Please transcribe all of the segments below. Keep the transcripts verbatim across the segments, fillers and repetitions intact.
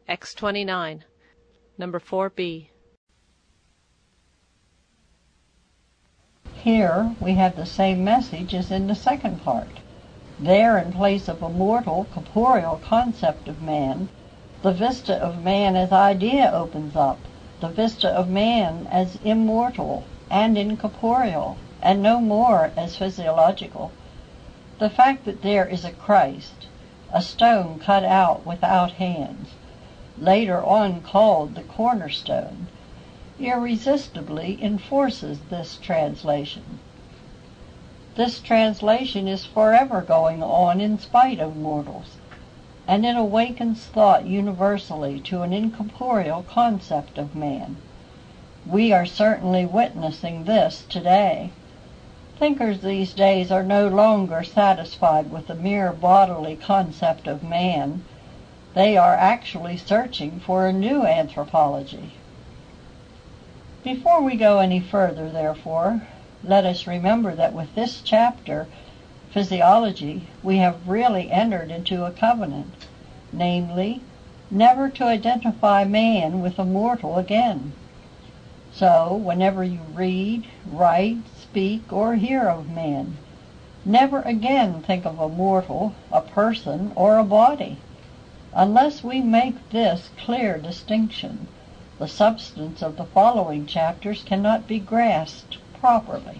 X twenty-nine, number four B. Here we have the same message as in the second part. There, in place of a mortal, corporeal concept of man, the vista of man as idea opens up, the vista of man as immortal and incorporeal, and no more as physiological. The fact that there is a Christ, a stone cut out without hands, later on called the cornerstone, irresistibly enforces this translation. This translation is forever going on in spite of mortals, and it awakens thought universally to an incorporeal concept of man. We are certainly witnessing this today. Thinkers these days are no longer satisfied with the mere bodily concept of man. They are actually searching for a new anthropology. Before we go any further, therefore, let us remember that with this chapter, Physiology, we have really entered into a covenant, namely, never to identify man with a mortal again. So, whenever you read, write, speak, or hear of man, never again think of a mortal, a person, or a body. Unless we make this clear distinction, the substance of the following chapters cannot be grasped properly.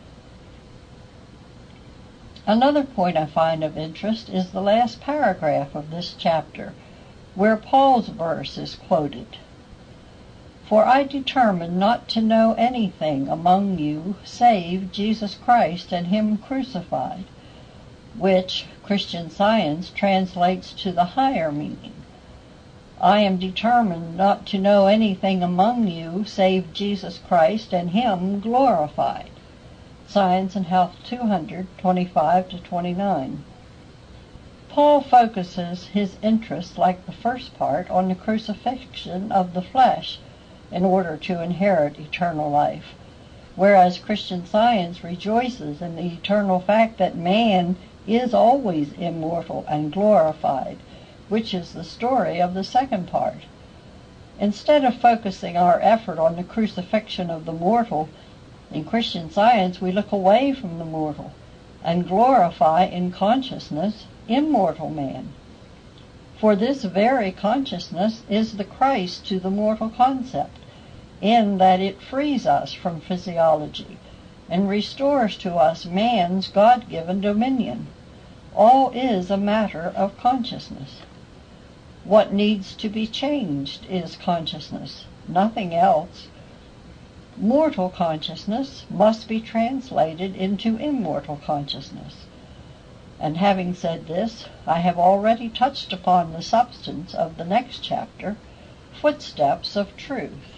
Another point I find of interest is the last paragraph of this chapter, where Paul's verse is quoted. For I determined not to know anything among you save Jesus Christ and Him crucified, which Christian Science translates to the higher meaning. I am determined not to know anything among you save Jesus Christ and Him glorified. Science and Health two hundred, twenty-five to twenty-nine. Paul focuses his interest, like the first part, on the crucifixion of the flesh in order to inherit eternal life, whereas Christian Science rejoices in the eternal fact that man is always immortal and glorified, which is the story of the second part. Instead of focusing our effort on the crucifixion of the mortal, in Christian Science we look away from the mortal and glorify in consciousness immortal man. For this very consciousness is the Christ to the mortal concept, in that it frees us from physiology and restores to us man's God-given dominion. All is a matter of consciousness. What needs to be changed is consciousness, nothing else. Mortal consciousness must be translated into immortal consciousness. And having said this, I have already touched upon the substance of the next chapter, Footsteps of Truth.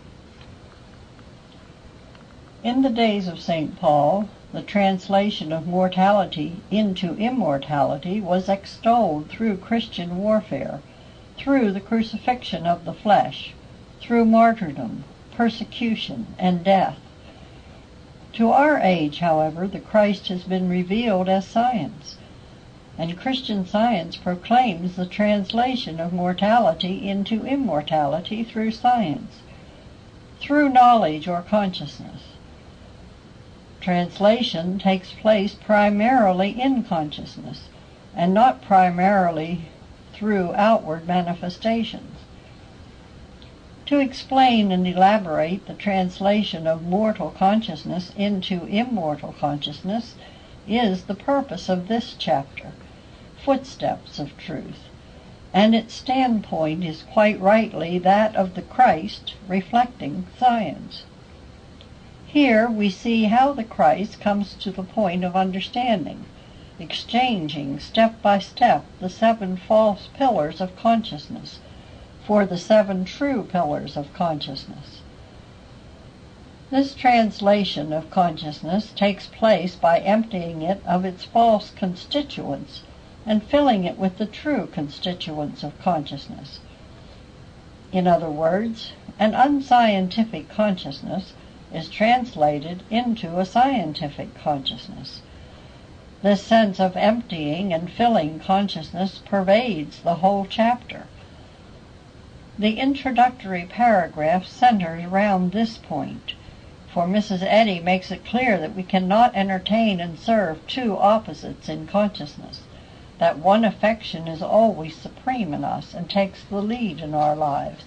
In the days of Saint Paul, the translation of mortality into immortality was extolled through Christian warfare, through the crucifixion of the flesh, through martyrdom, persecution, and death. To our age, however, the Christ has been revealed as science, and Christian Science proclaims the translation of mortality into immortality through science, through knowledge or consciousness. Translation takes place primarily in consciousness, and not primarily through outward manifestations. To explain and elaborate the translation of mortal consciousness into immortal consciousness is the purpose of this chapter, Footsteps of Truth, and its standpoint is quite rightly that of the Christ reflecting science. Here we see how the Christ comes to the point of understanding, exchanging step by step the seven false pillars of consciousness for the seven true pillars of consciousness. This translation of consciousness takes place by emptying it of its false constituents and filling it with the true constituents of consciousness. In other words, an unscientific consciousness is translated into a scientific consciousness. This sense of emptying and filling consciousness pervades the whole chapter. The introductory paragraph centers around this point, for Missus Eddy makes it clear that we cannot entertain and serve two opposites in consciousness, that one affection is always supreme in us and takes the lead in our lives.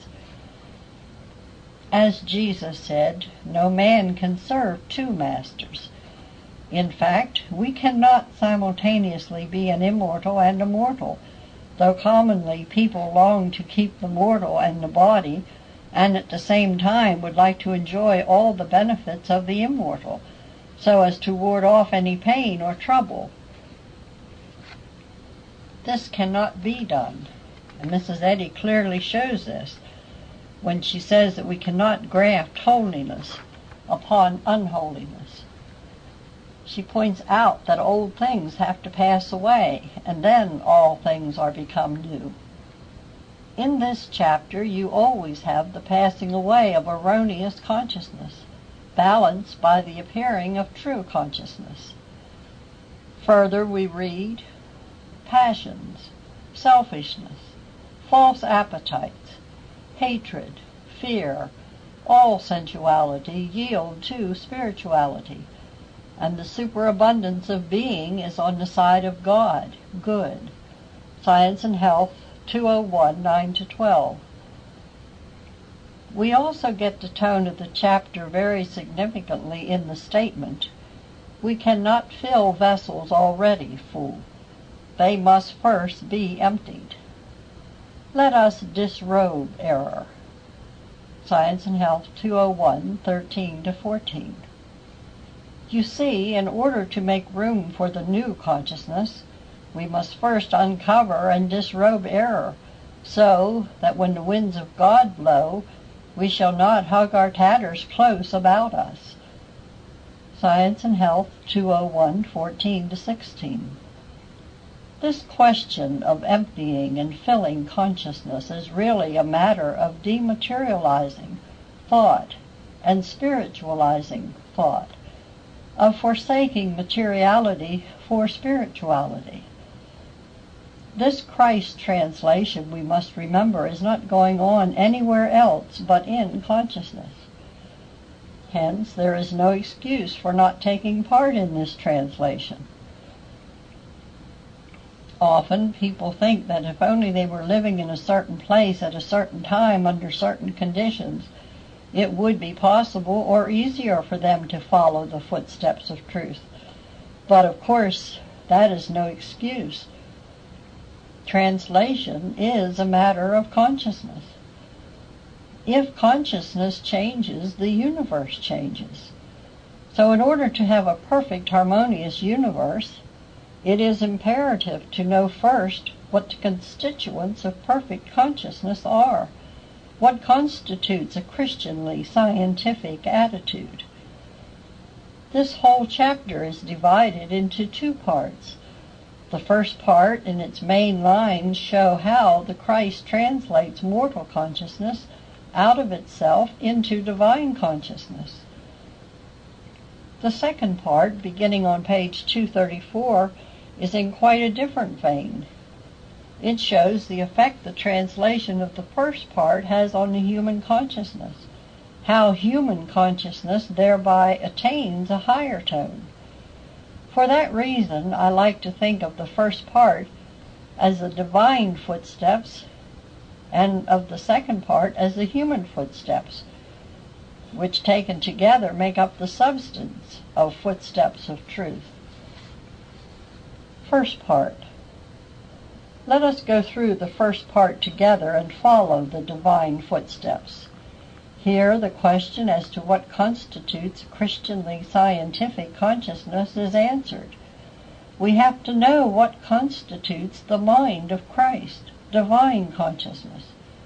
As Jesus said, no man can serve two masters. In fact, we cannot simultaneously be an immortal and a mortal, though commonly people long to keep the mortal and the body, and at the same time would like to enjoy all the benefits of the immortal, so as to ward off any pain or trouble. This cannot be done, and Missus Eddy clearly shows this when she says that we cannot graft holiness upon unholiness. She points out that old things have to pass away, and then all things are become new. In this chapter you always have the passing away of erroneous consciousness, balanced by the appearing of true consciousness. Further we read, passions, selfishness, false appetites, hatred, fear, all sensuality yield to spirituality, and the superabundance of being is on the side of God, good. Science and Health, two oh one, nine to twelve. We also get the tone of the chapter very significantly in the statement, we cannot fill vessels already full. They must first be emptied. Let us disrobe error. Science and Health, two oh one, thirteen to fourteen. You see, in order to make room for the new consciousness, we must first uncover and disrobe error, so that when the winds of God blow, we shall not hug our tatters close about us. Science and Health, two oh one, fourteen to sixteen. This question of emptying and filling consciousness is really a matter of dematerializing thought and spiritualizing thought, of forsaking materiality for spirituality. This Christ translation, we must remember, is not going on anywhere else but in consciousness. Hence, there is no excuse for not taking part in this translation. Often people think that if only they were living in a certain place at a certain time under certain conditions, it would be possible or easier for them to follow the footsteps of truth. But of course, that is no excuse. Translation is a matter of consciousness. If consciousness changes, the universe changes. So in order to have a perfect, harmonious universe, it is imperative to know first what the constituents of perfect consciousness are, what constitutes a Christianly scientific attitude. This whole chapter is divided into two parts. The first part and its main lines show how the Christ translates mortal consciousness out of itself into divine consciousness. The second part, beginning on page two thirty-four, is in quite a different vein. It shows the effect the translation of the first part has on the human consciousness, how human consciousness thereby attains a higher tone. For that reason, I like to think of the first part as the divine footsteps, and of the second part as the human footsteps, which taken together make up the substance of Footsteps of Truth. First part. Let us go through the first part together and follow the divine footsteps. Here the question as to what constitutes Christianly scientific consciousness is answered. We have to know what constitutes the mind of Christ, divine consciousness.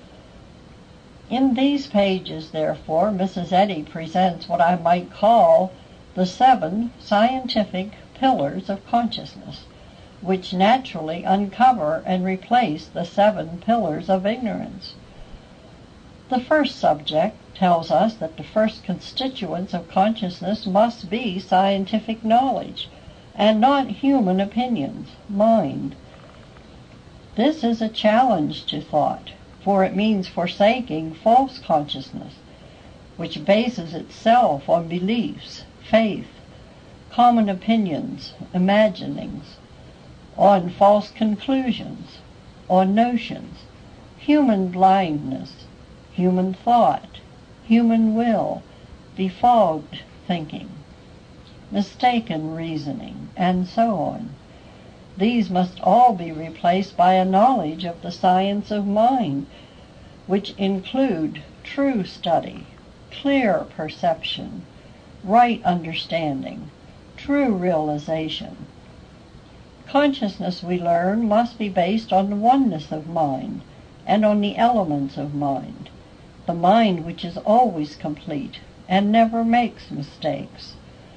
In these pages, therefore, Missus Eddy presents what I might call the seven scientific pillars of consciousness, which naturally uncover and replace the seven pillars of ignorance. The first subject tells us that the first constituents of consciousness must be scientific knowledge, and not human opinions, mind. This is a challenge to thought. for it means forsaking false consciousness, which bases itself on beliefs, faith, common opinions, imaginings, on false conclusions, on notions, human blindness, human thought, human will, befogged thinking, mistaken reasoning, and so on. These must all be replaced by a knowledge of the science of mind, which include true study, clear perception, right understanding, true realization. Consciousness, we learn, must be based on the oneness of mind and on the elements of mind, the mind which is always complete and never makes mistakes.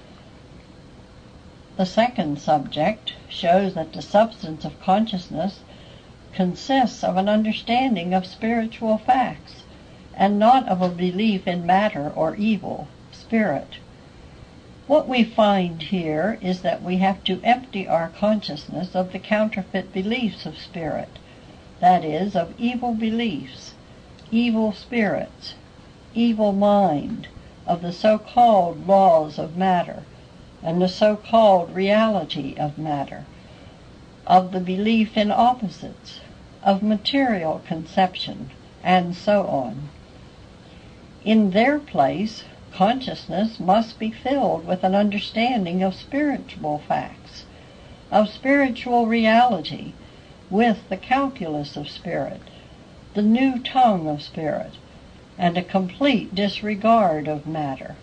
The second subject shows that the substance of consciousness consists of an understanding of spiritual facts, and not of a belief in matter or evil, spirit. What we find here is that we have to empty our consciousness of the counterfeit beliefs of spirit, that is, of evil beliefs, evil spirits, evil mind, of the so-called laws of matter, and the so-called reality of matter, of the belief in opposites, of material conception, and so on. In their place, consciousness must be filled with an understanding of spiritual facts, of spiritual reality, with the calculus of spirit, the new tongue of spirit, and a complete disregard of matter.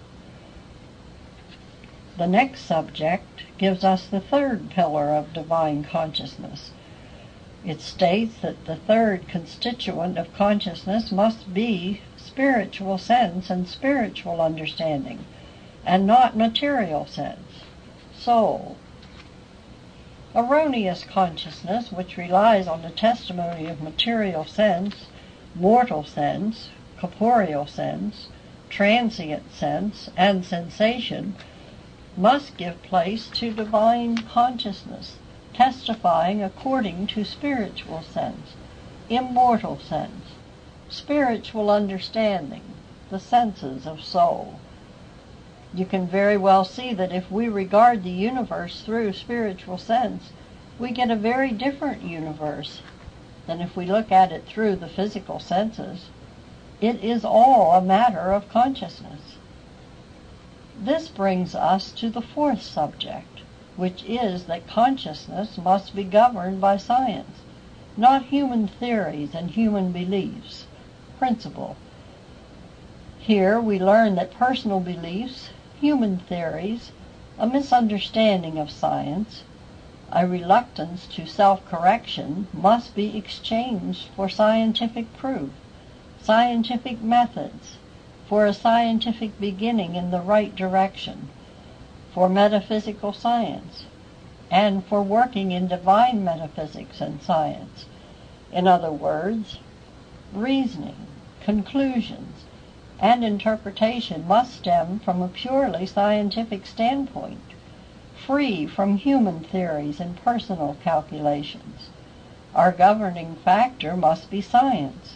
The next subject gives us the third pillar of divine consciousness. It states that the third constituent of consciousness must be spiritual sense and spiritual understanding, and not material sense, soul. Erroneous consciousness, which relies on the testimony of material sense, mortal sense, corporeal sense, transient sense, and sensation, must give place to divine consciousness, testifying according to spiritual sense, immortal sense, spiritual understanding, the senses of soul. You can very well see that if we regard the universe through spiritual sense, we get a very different universe than if we look at it through the physical senses. It is all a matter of consciousness. This brings us to the fourth subject, which is that consciousness must be governed by science, not human theories and human beliefs. Principle. Here we learn that personal beliefs, human theories, a misunderstanding of science, a reluctance to self-correction must be exchanged for scientific proof, scientific methods, for a scientific beginning in the right direction, for metaphysical science, and for working in divine metaphysics and science. In other words, reasoning, conclusions, and interpretation must stem from a purely scientific standpoint, free from human theories and personal calculations. Our governing factor must be science.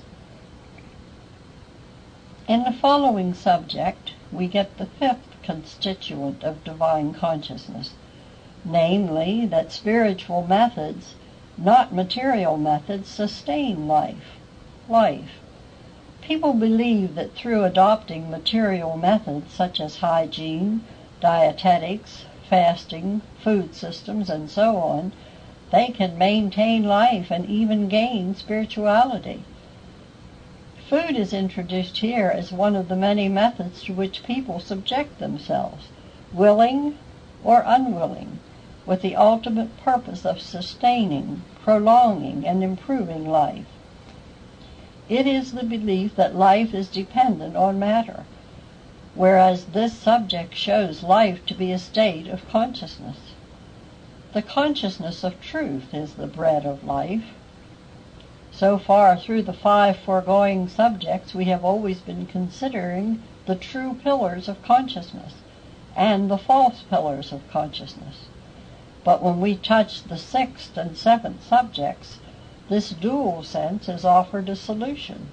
In the following subject, we get the fifth constituent of divine consciousness, namely that spiritual methods, not material methods, sustain life. Life. People believe that through adopting material methods such as hygiene, dietetics, fasting, food systems, and so on, they can maintain life and even gain spirituality. Food is introduced here as one of the many methods to which people subject themselves, willing or unwilling, with the ultimate purpose of sustaining, prolonging, and improving life. It is the belief that life is dependent on matter, whereas this subject shows life to be a state of consciousness. The consciousness of truth is the bread of life. So far through the five foregoing subjects, we have always been considering the true pillars of consciousness and the false pillars of consciousness. But when we touch the sixth and seventh subjects, this dual sense is offered a solution.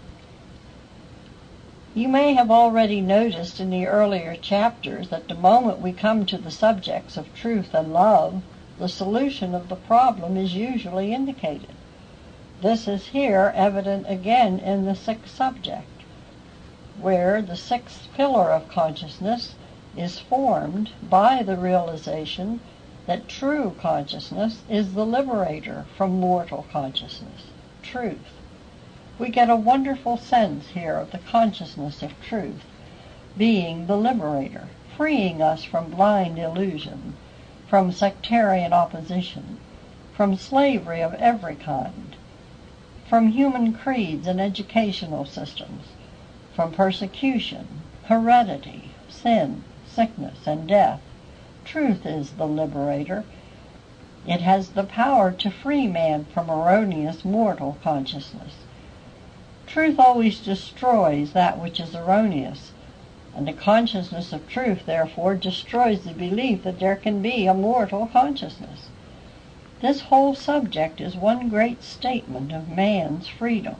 You may have already noticed in the earlier chapters that the moment we come to the subjects of truth and love, the solution of the problem is usually indicated. This is here evident again in the sixth subject, where the sixth pillar of consciousness is formed by the realization that true consciousness is the liberator from mortal consciousness, truth. We get a wonderful sense here of the consciousness of truth being the liberator, freeing us from blind illusion, from sectarian opposition, from slavery of every kind, from human creeds and educational systems, from persecution, heredity, sin, sickness, and death. Truth is the liberator. It has the power to free man from erroneous mortal consciousness. Truth always destroys that which is erroneous, and the consciousness of truth, therefore, destroys the belief that there can be a mortal consciousness. This whole subject is one great statement of man's freedom.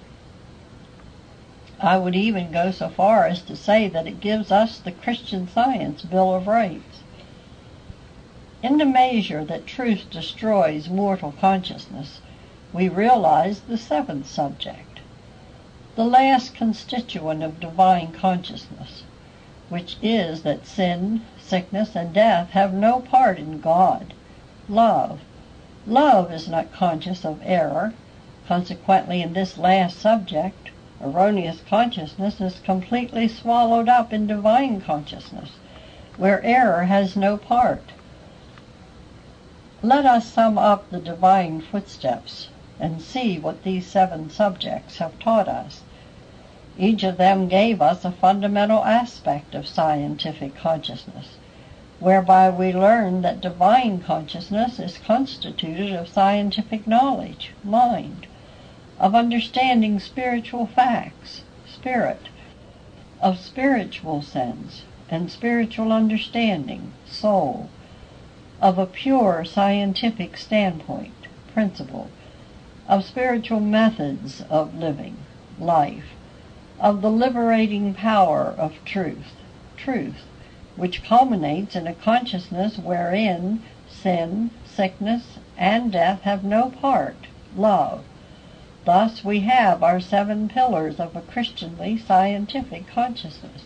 I would even go so far as to say that it gives us the Christian Science Bill of Rights. In the measure that truth destroys mortal consciousness, we realize the seventh subject, the last constituent of divine consciousness, which is that sin, sickness, and death have no part in God. Love. Love is not conscious of error. Consequently, in this last subject, erroneous consciousness is completely swallowed up in divine consciousness, where error has no part. Let us sum up the divine footsteps and see what these seven subjects have taught us. Each of them gave us a fundamental aspect of scientific consciousness, whereby we learn that divine consciousness is constituted of scientific knowledge, mind, of understanding spiritual facts, spirit, of spiritual sense and spiritual understanding, soul, of a pure scientific standpoint, principle, of spiritual methods of living, life, of the liberating power of truth, truth, which culminates in a consciousness wherein sin, sickness, and death have no part, love. Thus we have our seven pillars of a Christianly scientific consciousness.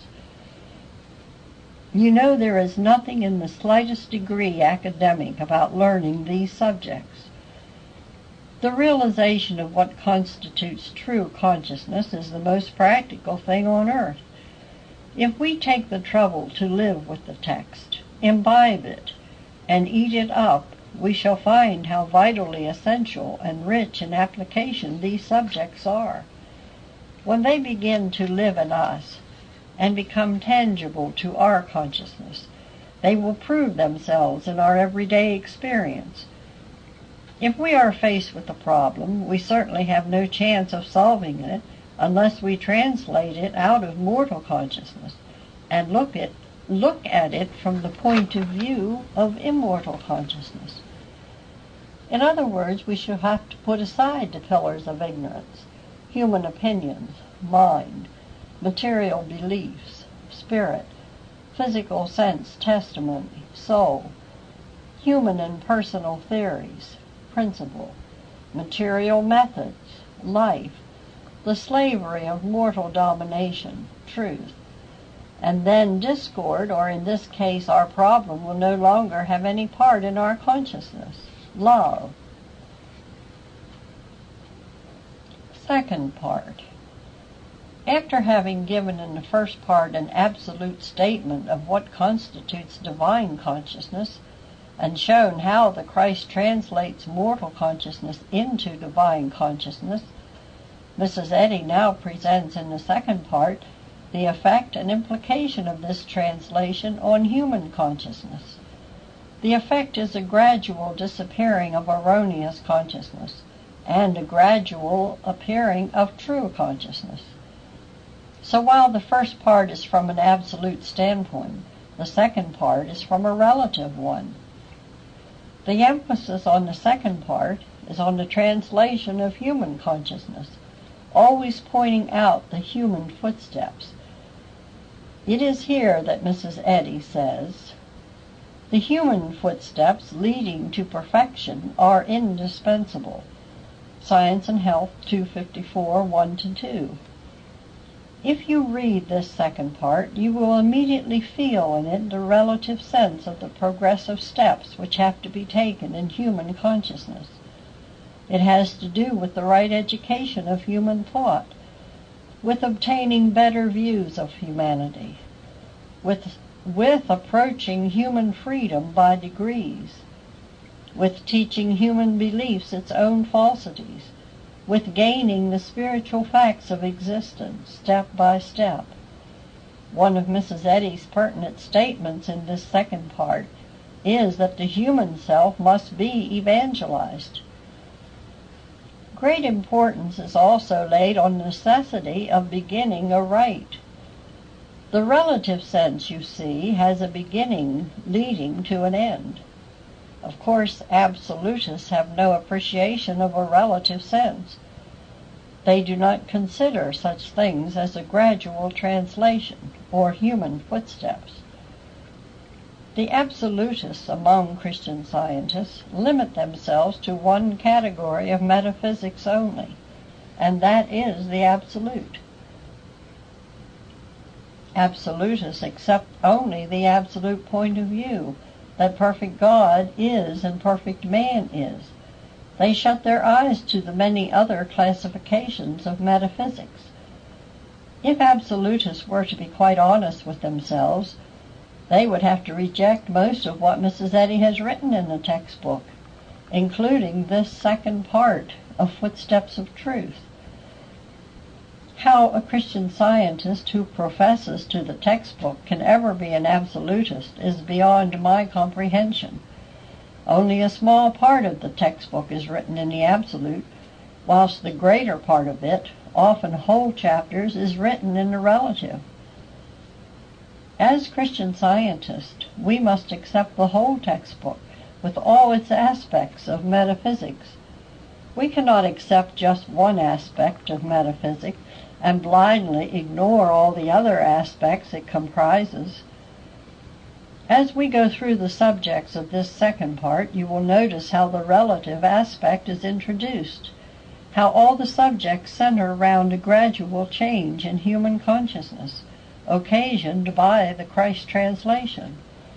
You know there is nothing in the slightest degree academic about learning these subjects. The realization of what constitutes true consciousness is the most practical thing on earth. If we take the trouble to live with the text, imbibe it, and eat it up, we shall find how vitally essential and rich in application these subjects are. When they begin to live in us and become tangible to our consciousness, they will prove themselves in our everyday experience. If we are faced with a problem, we certainly have no chance of solving it unless we translate it out of mortal consciousness and look at, look at it from the point of view of immortal consciousness. In other words, we shall have to put aside the pillars of ignorance, human opinions, mind, material beliefs, spirit, physical sense testimony, soul, human and personal theories, principle, material methods, life, the slavery of mortal domination, truth. And then discord, or in this case our problem, will no longer have any part in our consciousness, love. Second part. After having given in the first part an absolute statement of what constitutes divine consciousness, and shown how the Christ translates mortal consciousness into divine consciousness, Missus Eddy now presents in the second part the effect and implication of this translation on human consciousness. The effect is a gradual disappearing of erroneous consciousness and a gradual appearing of true consciousness. So while the first part is from an absolute standpoint, the second part is from a relative one. The emphasis on the second part is on the translation of human consciousness, always pointing out the human footsteps. It is here that Missus Eddy says, "The human footsteps leading to perfection are indispensable." Science and Health, two fifty-four, one to two. If you read this second part, you will immediately feel in it the relative sense of the progressive steps which have to be taken in human consciousness. It has to do with the right education of human thought, with obtaining better views of humanity, with, with approaching human freedom by degrees, with teaching human beliefs its own falsities, with gaining the spiritual facts of existence step by step. One of Missus Eddy's pertinent statements in this second part is that the human self must be evangelized. Great importance is also laid on the necessity of beginning aright. The relative sense, you see, has a beginning leading to an end. Of course, absolutists have no appreciation of a relative sense. They do not consider such things as a gradual translation or human footsteps. The absolutists among Christian Scientists limit themselves to one category of metaphysics only, and that is the absolute. Absolutists accept only the absolute point of view, that perfect God is and perfect man is. They shut their eyes to the many other classifications of metaphysics. If absolutists were to be quite honest with themselves, they would have to reject most of what Missus Eddy has written in the textbook, including this second part of Footsteps of Truth. How a Christian Scientist who professes to the textbook can ever be an absolutist is beyond my comprehension. Only a small part of the textbook is written in the absolute, whilst the greater part of it, often whole chapters, is written in the relative. As Christian Scientists, we must accept the whole textbook with all its aspects of metaphysics. We cannot accept just one aspect of metaphysics and blindly ignore all the other aspects it comprises. As we go through the subjects of this second part, you will notice how the relative aspect is introduced, how all the subjects center around a gradual change in human consciousness, occasioned by the Christ translation.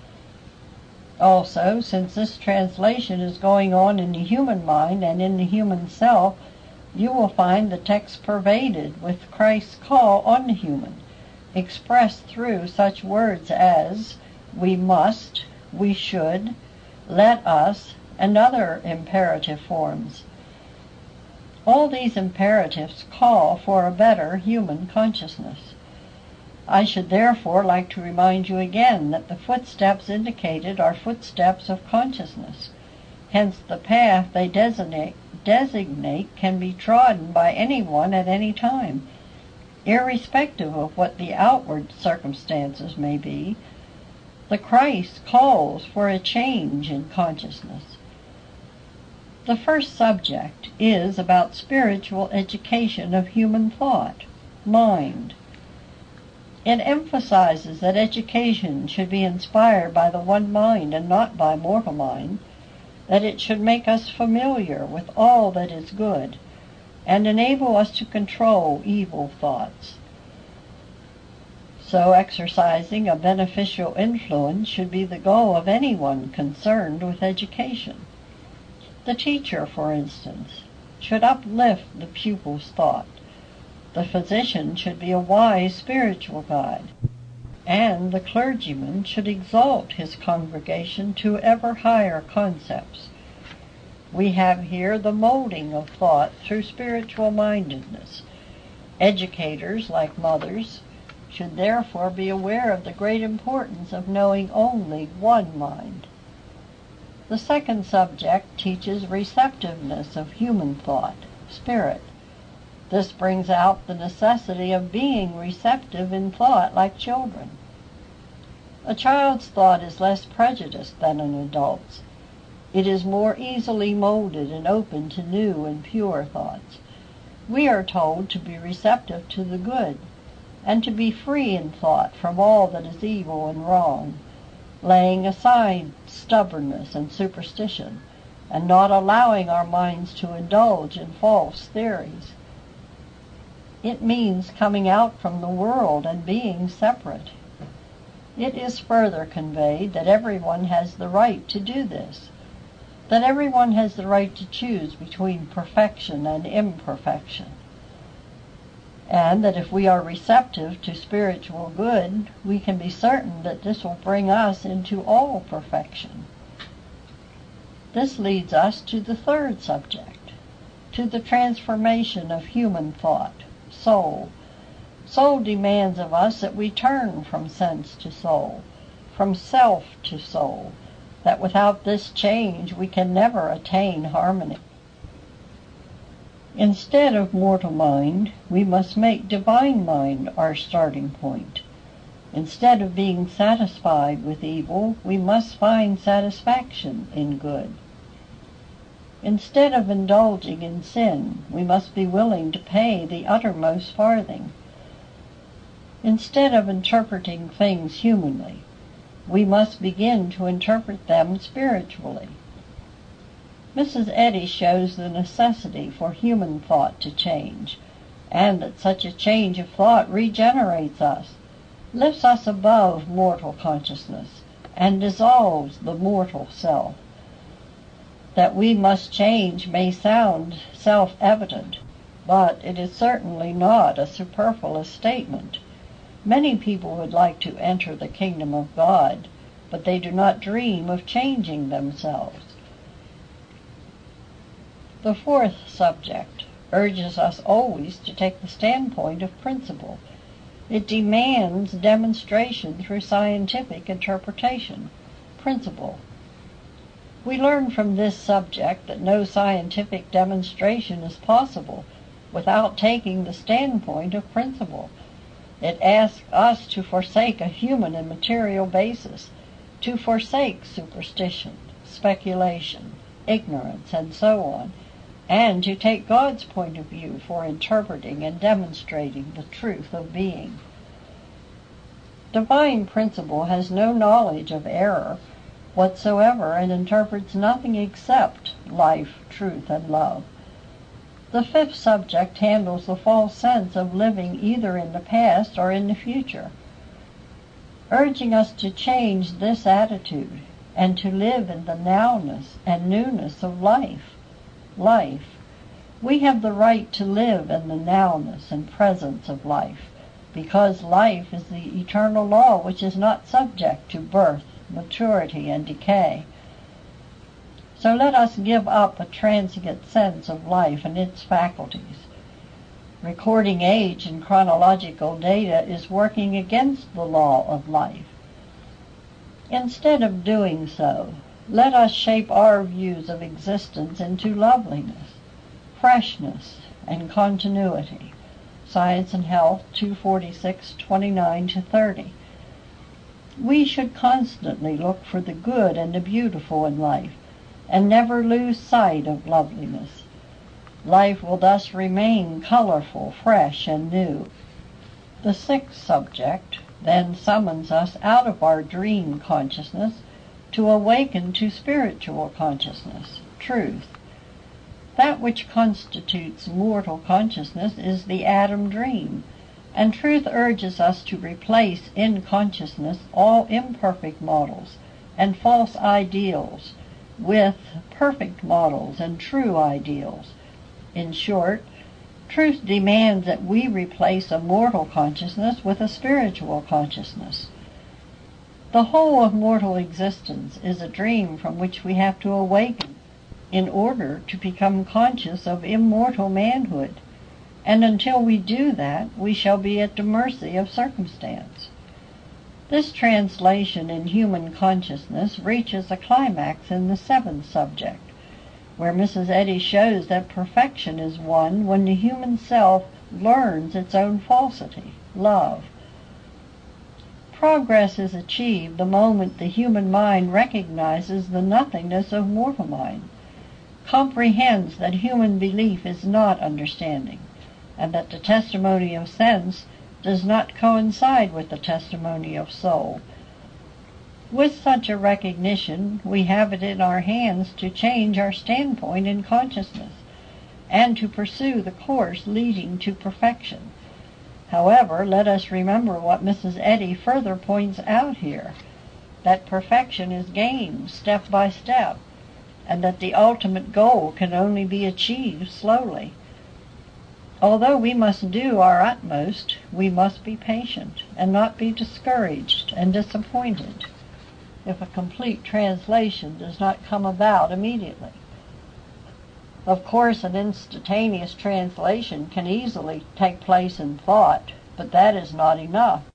Also, since this translation is going on in the human mind and in the human self, you will find the text pervaded with Christ's call on the human, expressed through such words as we must, we should, let us, and other imperative forms. All these imperatives call for a better human consciousness. I should therefore like to remind you again that the footsteps indicated are footsteps of consciousness. Hence the path they designate, designate can be trodden by anyone at any time, irrespective of what the outward circumstances may be. The Christ calls for a change in consciousness. The first subject is about spiritual education of human thought, mind. It emphasizes that education should be inspired by the one mind and not by mortal mind, that it should make us familiar with all that is good, and enable us to control evil thoughts. So exercising a beneficial influence should be the goal of anyone concerned with education. The teacher, for instance, should uplift the pupil's thought. The physician should be a wise spiritual guide, and the clergyman should exalt his congregation to ever higher concepts. We have here the molding of thought through spiritual mindedness. Educators, like mothers, should therefore be aware of the great importance of knowing only one mind. The second subject teaches receptiveness of human thought, spirit. This brings out the necessity of being receptive in thought like children. A child's thought is less prejudiced than an adult's. It is more easily molded and open to new and pure thoughts. We are told to be receptive to the good, and to be free in thought from all that is evil and wrong, laying aside stubbornness and superstition, and not allowing our minds to indulge in false theories. It means coming out from the world and being separate. It is further conveyed that everyone has the right to do this, that everyone has the right to choose between perfection and imperfection, and that if we are receptive to spiritual good, we can be certain that this will bring us into all perfection. This leads us to the third subject, to the transformation of human thought, soul. Soul demands of us that we turn from sense to soul, from self to soul, that without this change we can never attain harmony. Instead of mortal mind, we must make divine mind our starting point. Instead of being satisfied with evil, we must find satisfaction in good. Instead of indulging in sin, we must be willing to pay the uttermost farthing. Instead of interpreting things humanly, we must begin to interpret them spiritually. Missus Eddy shows the necessity for human thought to change, and that such a change of thought regenerates us, lifts us above mortal consciousness, and dissolves the mortal self. That we must change may sound self-evident, but it is certainly not a superfluous statement. Many people would like to enter the kingdom of God, but they do not dream of changing themselves. The fourth subject urges us always to take the standpoint of principle. It demands demonstration through scientific interpretation. Principle. We learn from this subject that no scientific demonstration is possible without taking the standpoint of principle. It asks us to forsake a human and material basis, to forsake superstition, speculation, ignorance, and so on, and to take God's point of view for interpreting and demonstrating the truth of being. Divine principle has no knowledge of error whatsoever and interprets nothing except life, truth, and love. The fifth subject handles the false sense of living either in the past or in the future, urging us to change this attitude and to live in the nowness and newness of life. Life. We have the right to live in the nowness and presence of life, because life is the eternal law which is not subject to birth, maturity, and decay. So let us give up a transient sense of life and its faculties. Recording age and chronological data is working against the law of life. Instead of doing so, let us shape our views of existence into loveliness, freshness, and continuity. Science and Health, two forty-six, twenty-nine to thirty. We should constantly look for the good and the beautiful in life, and never lose sight of loveliness. Life will thus remain colorful, fresh, and new. The sixth subject then summons us out of our dream consciousness to awaken to spiritual consciousness, truth. That which constitutes mortal consciousness is the Adam dream, and truth urges us to replace in consciousness all imperfect models and false ideals with perfect models and true ideals. In short, truth demands that we replace a mortal consciousness with a spiritual consciousness. The whole of mortal existence is a dream from which we have to awaken in order to become conscious of immortal manhood, and until we do that, we shall be at the mercy of circumstance. This translation in human consciousness reaches a climax in the seventh subject, where Missus Eddy shows that perfection is won when the human self learns its own falsity, love. progress is achieved the moment the human mind recognizes the nothingness of mortal mind, comprehends that human belief is not understanding, and that the testimony of sense does not coincide with the testimony of soul. With such a recognition, we have it in our hands to change our standpoint in consciousness, and to pursue the course leading to perfection. However, let us remember what Missus Eddy further points out here, that perfection is gained step by step, and that the ultimate goal can only be achieved slowly. Although we must do our utmost, we must be patient, and not be discouraged and disappointed if a complete translation does not come about immediately. Of course, an instantaneous translation can easily take place in thought, but that is not enough.